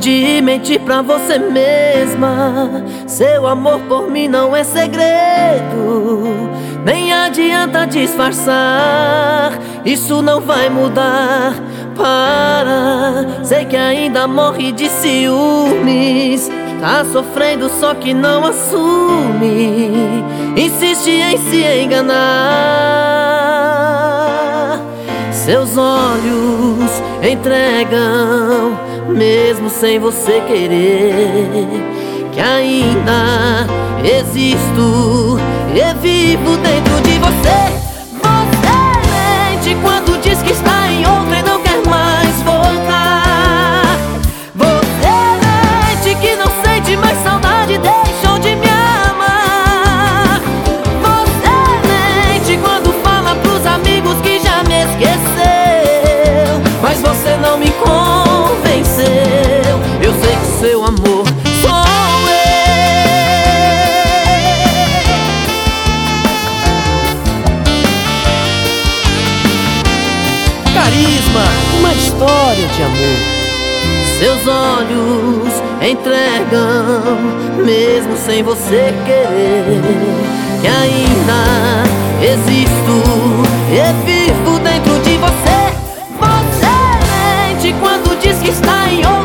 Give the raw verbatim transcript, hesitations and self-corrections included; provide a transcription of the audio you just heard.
de mentir pra você mesma. Seu amor por mim não é segredo, nem adianta disfarçar, isso não vai mudar. Para, sei que ainda morre de ciúmes, tá sofrendo só que não assume, insiste em se enganar. Seus olhos entregam, mesmo sem você querer, que ainda existo e vivo dentro de você. Você mente quando diz que está em outra e não quer mais voltar. Você mente que não sente mais saudade, deixou de me amar. Você mente quando fala pros amigos que já me esqueceu, mas você não me convenceu. Eu sei que seu amor sou eu. Carisma, uma história de amor. Seus olhos entregam, mesmo sem você querer, que ainda existo e vivo dentro de você. Você mente quando diz que está em outro